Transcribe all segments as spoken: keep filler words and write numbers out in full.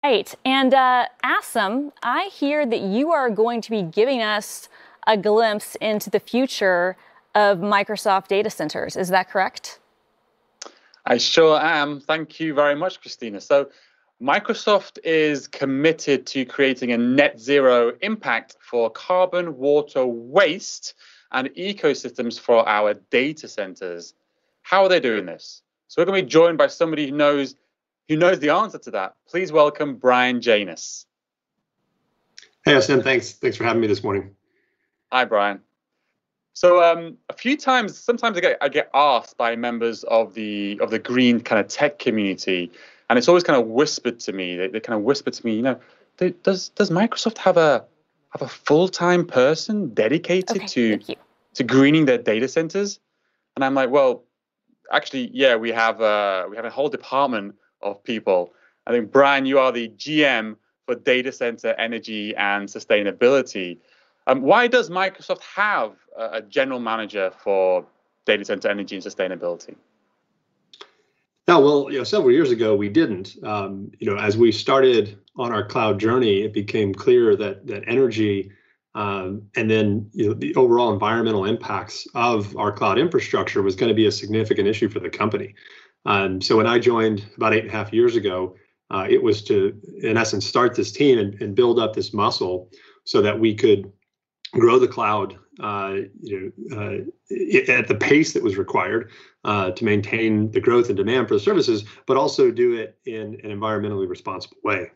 Right. And uh, Asim, I hear that you are going to be giving us a glimpse into the future of Microsoft data centers. Is that correct? I sure am. Thank you very much, Christina. So, Microsoft is committed to creating a net zero impact for carbon, water, waste, and ecosystems for our data centers. How are they doing this? So, we're going to be joined by somebody who knows who knows the answer to that. Please welcome Brian Janus. Hey, Asim, thanks. Thanks for having me this morning. Hi, Brian. So um, a few times, sometimes I get I get asked by members of the of the green kind of tech community, and it's always kind of whispered to me. They, they kind of whisper to me, you know, they, does does Microsoft have a have a full time person dedicated Okay, to thank you. to greening their data centers? And I'm like, well, actually, yeah, we have a we have a whole department of people. I think Brian, you are the G M for data center energy and sustainability. Um, why does Microsoft have a, a general manager for data center energy and sustainability? Now, well, you know, several years ago we didn't. Um, you know, as we started on our cloud journey, it became clear that that energy um, and then you know the overall environmental impacts of our cloud infrastructure was going to be a significant issue for the company. Um, so when I joined about eight and a half years ago, uh, it was to, in essence, start this team and, and build up this muscle so that we could grow the cloud, uh, you know, uh, at the pace that was required uh, to maintain the growth and demand for the services, but also do it in an environmentally responsible way.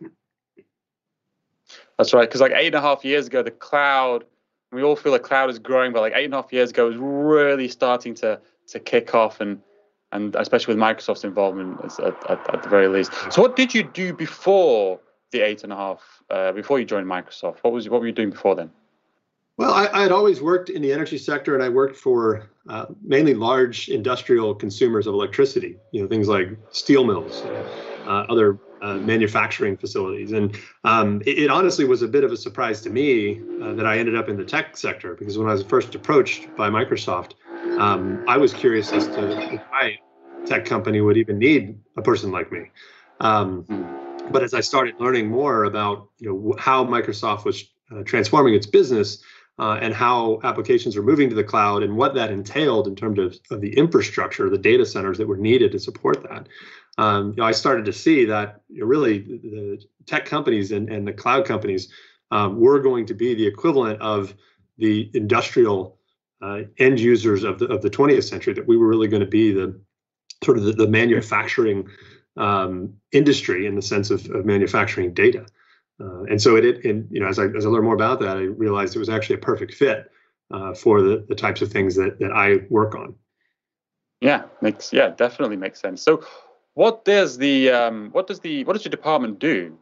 That's right, because like eight and a half years ago, the cloud, we all feel the cloud is growing, but like eight and a half years ago, it was really starting to to kick off, and and especially with Microsoft's involvement at, at, at the very least. So, what did you do before the eight and a half? Uh, before you joined Microsoft, what was what were you doing before then? Well, I, I had always worked in the energy sector, and I worked for uh, mainly large industrial consumers of electricity. You know, things like steel mills, uh, other uh, manufacturing facilities, and um, it, it honestly was a bit of a surprise to me uh, that I ended up in the tech sector, because when I was first approached by Microsoft, um, I was curious as to why a tech company would even need a person like me. Um, but as I started learning more about you know how Microsoft was uh, transforming its business. Uh, and how applications are moving to the cloud and what that entailed in terms of, of the infrastructure, the data centers that were needed to support that. Um, you know, I started to see that you know, really the, the tech companies and, and the cloud companies um, were going to be the equivalent of the industrial uh, end users of the, of the twentieth century, that we were really going to be the sort of the, the manufacturing um, industry in the sense of, of manufacturing data. Uh, and so it, it, it, you know, as I as I learned more about that, I realized it was actually a perfect fit uh, for the the types of things that that I work on. Yeah, makes yeah definitely makes sense. So, what does the um, what does the what does your department do?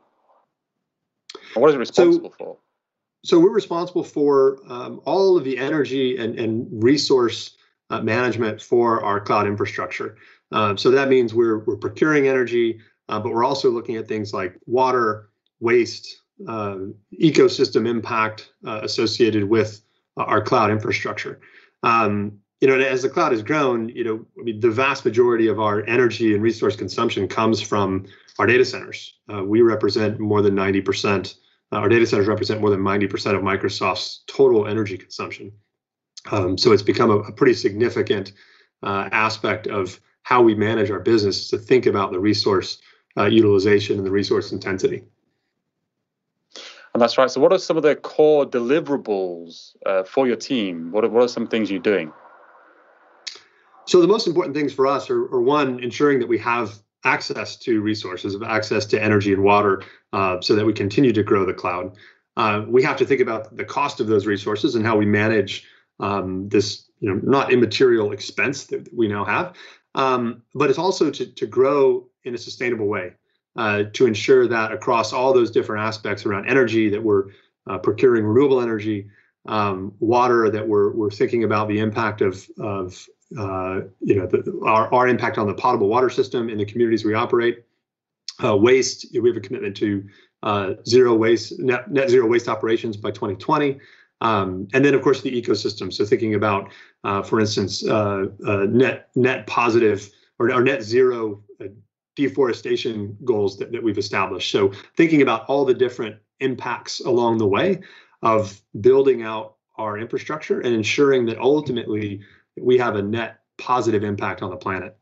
Or what is it responsible so, for? So we're responsible for um, all of the energy and and resource uh, management for our cloud infrastructure. Uh, so that means we're we're procuring energy, uh, but we're also looking at things like water, waste, uh, ecosystem impact uh, associated with uh, our cloud infrastructure. Um, you know, as the cloud has grown, you know, I mean, the vast majority of our energy and resource consumption comes from our data centers. Uh, we represent more than ninety percent. Uh, our data centers represent more than ninety percent of Microsoft's total energy consumption. Um, so it's become a, a pretty significant uh, aspect of how we manage our business to think about the resource uh, utilization and the resource intensity. And that's right. So, what are some of the core deliverables uh, for your team? What are, what are some things you're doing? So, the most important things for us are, are one, ensuring that we have access to resources, access to energy and water, uh, so that we continue to grow the cloud. Uh, we have to think about the cost of those resources and how we manage um, this, you know, not immaterial expense that we now have, um, but it's also to, to grow in a sustainable way. Uh, to ensure that across all those different aspects around energy, that we're uh, procuring renewable energy, um, water, that we're we're thinking about the impact of of uh, you know the, our our impact on the potable water system in the communities we operate. Uh, waste, we have a commitment to uh, zero waste, net, net zero waste operations by twenty twenty. Um, and then, of course, the ecosystem. So thinking about, uh, for instance, uh, uh, net net positive or, or net zero deforestation goals that, that we've established. So thinking about all the different impacts along the way of building out our infrastructure and ensuring that ultimately we have a net positive impact on the planet.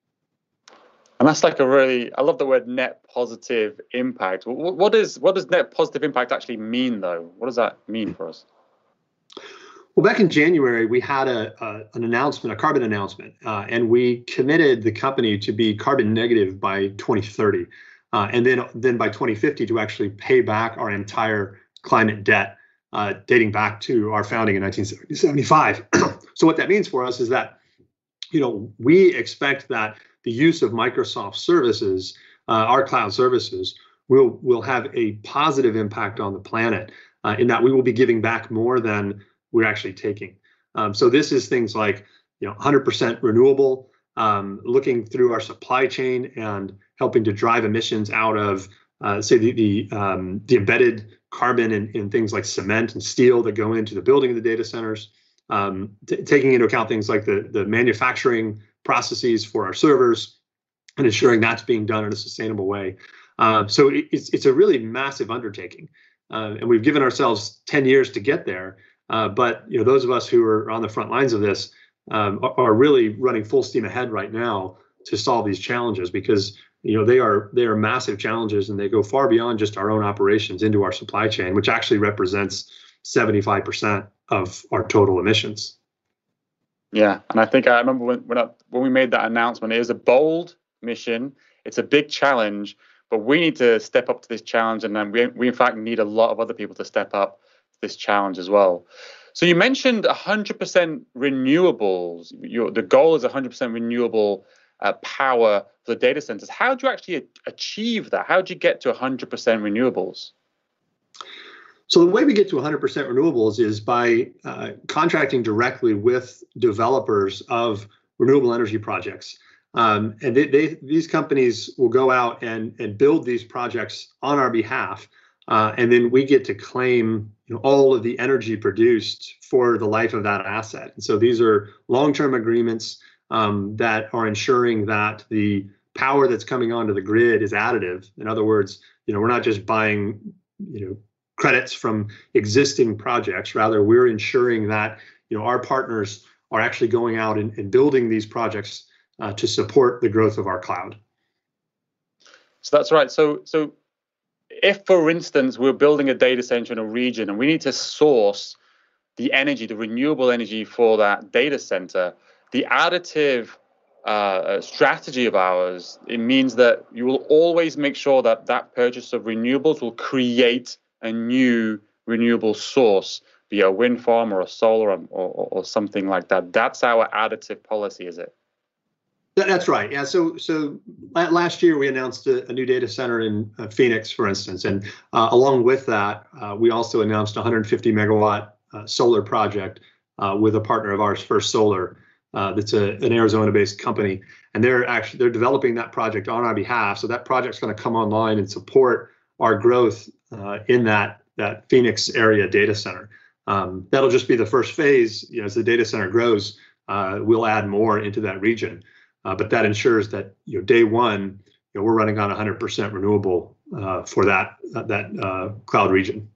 And that's like a really, I love the word net positive impact. What, what is, what does net positive impact actually mean, though? What does that mean for us? Well, back in January, we had a, a an announcement, a carbon announcement, uh, and we committed the company to be carbon negative by twenty thirty, uh, and then then by twenty fifty to actually pay back our entire climate debt, uh, dating back to our founding in nineteen seventy-five. So what that means for us is that, you know, we expect that the use of Microsoft services, uh, our cloud services, will will have a positive impact on the planet, uh, in that we will be giving back more than we're actually taking. Um, so this is things like, you know, one hundred percent renewable, um, looking through our supply chain and helping to drive emissions out of, uh, say, the the, um, the embedded carbon in, in things like cement and steel that go into the building of the data centers, um, t- taking into account things like the, the manufacturing processes for our servers and ensuring that's being done in a sustainable way. Uh, so it, it's, it's a really massive undertaking. Uh, and we've given ourselves ten years to get there. Uh, but you know, those of us who are on the front lines of this um, are, are really running full steam ahead right now to solve these challenges, because you know they are they are massive challenges and they go far beyond just our own operations into our supply chain, which actually represents seventy-five percent of our total emissions. Yeah, and I think I remember when when, I, when we made that announcement, it was a bold mission. It's a big challenge, but we need to step up to this challenge, and then we we in fact need a lot of other people to step up this challenge as well. So you mentioned one hundred percent renewables. Your, the goal is one hundred percent renewable uh, power for the data centers. How do you actually achieve that? How do you get to one hundred percent renewables? So the way we get to one hundred percent renewables is by uh, contracting directly with developers of renewable energy projects. Um, and they, they, these companies will go out and, and build these projects on our behalf. Uh, and then we get to claim, you know, all of the energy produced for the life of that asset. And so these are long-term agreements um, that are ensuring that the power that's coming onto the grid is additive. In other words, you know, we're not just buying, you know, credits from existing projects. Rather, we're ensuring that, you know, our partners are actually going out and, and building these projects uh, to support the growth of our cloud. So that's right. So so. If, for instance, we're building a data center in a region and we need to source the energy, the renewable energy for that data center, the additive uh, strategy of ours, it means that you will always make sure that that purchase of renewables will create a new renewable source, be it a wind farm or a solar or, or, or something like that. That's our additive policy, is it? That's right. Yeah. So, so last year we announced a, a new data center in uh, Phoenix, for instance, and uh, along with that, uh, we also announced a one hundred fifty megawatt uh, solar project uh, with a partner of ours, First Solar. Uh, that's a, an Arizona-based company, and they're actually they're developing that project on our behalf. So that project's going to come online and support our growth uh, in that that Phoenix area data center. Um, that'll just be the first phase. You know, as the data center grows, uh, we'll add more into that region. Uh, but that ensures that, you know, day one, you know, we're running on one hundred percent renewable uh, for that uh, that uh, cloud region.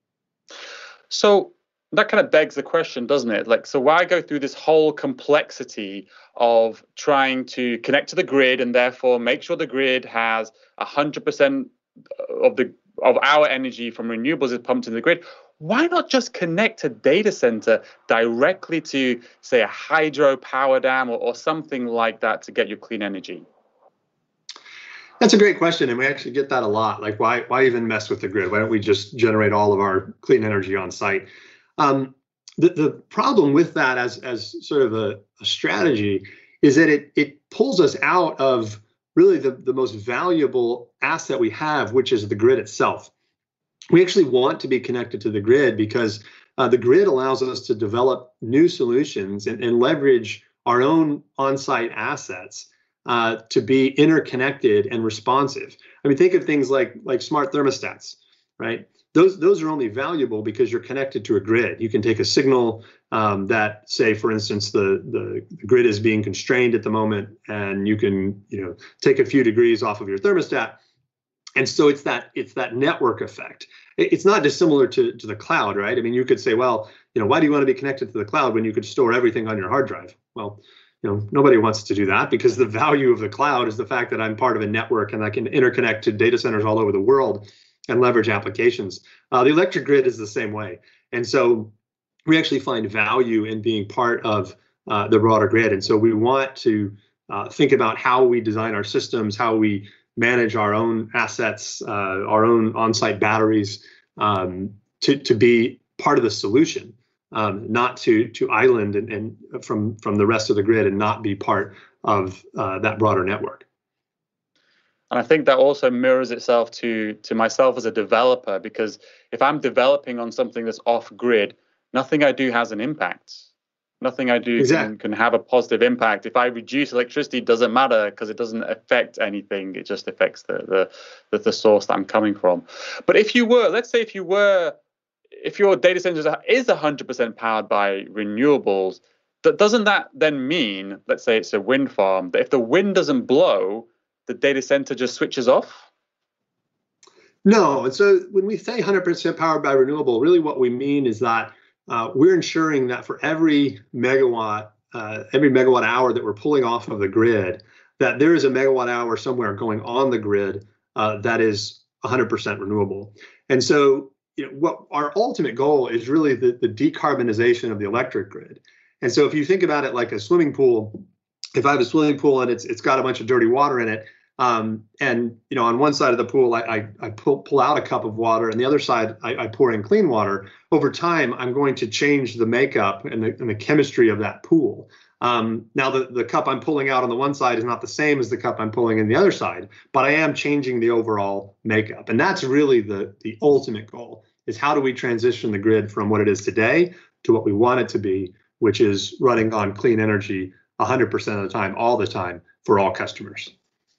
So that kind of begs the question, doesn't it? Like, so why go through this whole complexity of trying to connect to the grid and therefore make sure the grid has one hundred percent of the of our energy from renewables is pumped into the grid? Why not just connect a data center directly to, say, a hydro power dam or, or something like that to get your clean energy? That's a great question, and we actually get that a lot. Like, why why even mess with the grid? Why don't we just generate all of our clean energy on site? Um, the, the problem with that as, as sort of a, a strategy is that it, it pulls us out of really the, the most valuable asset we have, which is the grid itself. We actually want to be connected to the grid because uh, the grid allows us to develop new solutions and, and leverage our own on-site assets uh, to be interconnected and responsive. I mean, think of things like, like smart thermostats. right? Those those are only valuable because you're connected to a grid. You can take a signal um, that, say, for instance, the, the the grid is being constrained at the moment, and you can, you know, take a few degrees off of your thermostat. And so it's that it's that network effect. It's not dissimilar to, to the cloud, right? I mean, you could say, well, you know, why do you want to be connected to the cloud when you could store everything on your hard drive? Well, you know, nobody wants to do that, because the value of the cloud is the fact that I'm part of a network and I can interconnect to data centers all over the world and leverage applications. Uh, the electric grid is the same way. And so we actually find value in being part of uh, the broader grid. And so we want to uh, think about how we design our systems, how we manage our own assets, uh, our own on-site batteries, um, to, to be part of the solution, um, not to to island and, and from, from the rest of the grid and not be part of uh, that broader network. And I think that also mirrors itself to, to myself as a developer, because if I'm developing on something that's off grid, nothing I do has an impact. Nothing I do exactly. can, can have a positive impact. If I reduce electricity, it doesn't matter, because it doesn't affect anything. It just affects the, the, the, the source that I'm coming from. But if you were, let's say if you were, if your data center is one hundred percent powered by renewables, doesn't that then mean, let's say it's a wind farm, that if the wind doesn't blow, the data center just switches off? No. And so when we say one hundred percent powered by renewable, really what we mean is that uh, we're ensuring that for every megawatt, uh, every megawatt hour that we're pulling off of the grid, that there is a megawatt hour somewhere going on the grid uh, that is one hundred percent renewable. And so, you know, what our ultimate goal is really the, the decarbonization of the electric grid. And so if you think about it like a swimming pool, if I have a swimming pool and it's it's got a bunch of dirty water in it, um, and you know, on one side of the pool I I, I pull pull out a cup of water, and the other side I, I pour in clean water. Over time, I'm going to change the makeup and the, and the chemistry of that pool. Um, now, the, the cup I'm pulling out on the one side is not the same as the cup I'm pulling in the other side, but I am changing the overall makeup. And that's really the, the ultimate goal, is how do we transition the grid from what it is today to what we want it to be, which is running on clean energy one hundred percent of the time, all the time, for all customers.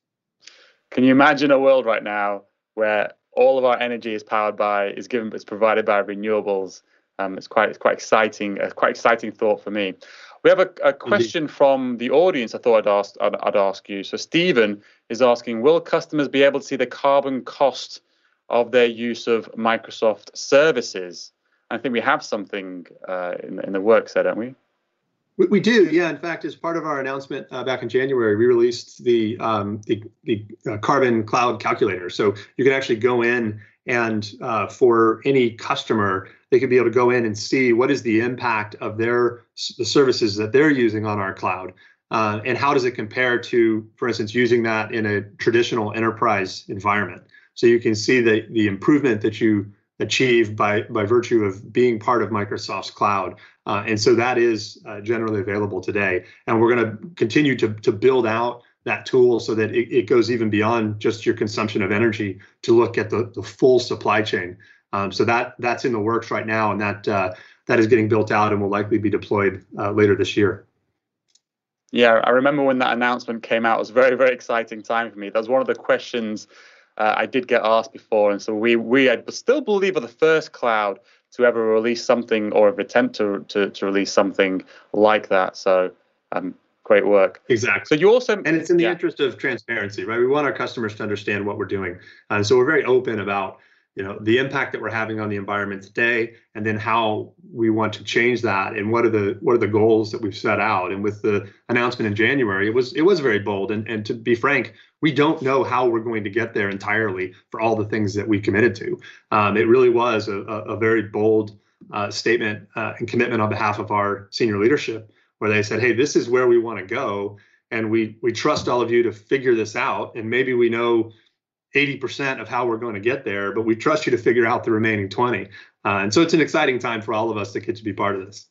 Can you imagine a world right now where all of our energy is powered by, is given, it's provided by renewables? Um, it's quite, it's quite exciting, a quite exciting thought for me. We have a, a question Indeed. From the audience. I thought I'd ask, I'd, I'd ask you. So Stephen is asking, will customers be able to see the carbon cost of their use of Microsoft services? I think we have something uh, in, in the works there, don't we? We, we do, yeah. In fact, as part of our announcement uh, back in January, we released the um, the, the uh, Carbon Cloud Calculator. So you can actually go in and uh, for any customer, they could be able to go in and see what is the impact of their the services that they're using on our cloud, uh, and how does it compare to, for instance, using that in a traditional enterprise environment. So you can see the the improvement that you achieve by by virtue of being part of Microsoft's cloud. Uh, and so that is uh, generally available today. And we're going to continue to, to build out that tool so that it, it goes even beyond just your consumption of energy to look at the, the full supply chain. Um, so that that's in the works right now, and that uh, that is getting built out and will likely be deployed uh, later this year. Yeah, I remember when that announcement came out. It was a very, very exciting time for me. That was one of the questions uh, I did get asked before. And so we, we I still believe are the first cloud to ever release something, or attempt to, to, to release something like that. So um, great work. Exactly. So you also, and it's in the yeah. interest of transparency, right? We want our customers to understand what we're doing. And so we're very open about, you know, the impact that we're having on the environment today, and then how we want to change that, and what are the what are the goals that we've set out. And with the announcement in January, it was it was very bold. And, and to be frank, we don't know how we're going to get there entirely for all the things that we committed to. Um, it really was a, a, a very bold uh, statement uh, and commitment on behalf of our senior leadership, where they said, hey, this is where we want to go. And we we trust all of you to figure this out. And maybe we know eighty percent of how we're going to get there, but we trust you to figure out the remaining twenty. Uh, and so it's an exciting time for all of us that get to be part of this.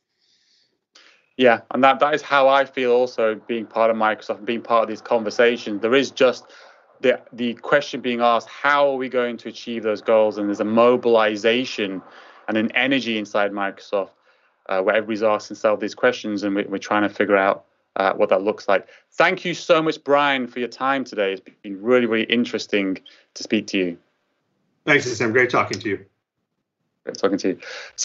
Yeah, and that, that is how I feel also, being part of Microsoft, being part of these conversations. There is just the the question being asked, how are we going to achieve those goals? And there's a mobilization and an energy inside Microsoft uh, where everybody's asking themselves these questions, and we, we're trying to figure out uh, what that looks like. Thank you so much, Brian, for your time today. It's been really, really interesting to speak to you. Thanks, Sam. Great talking to you. Great talking to you.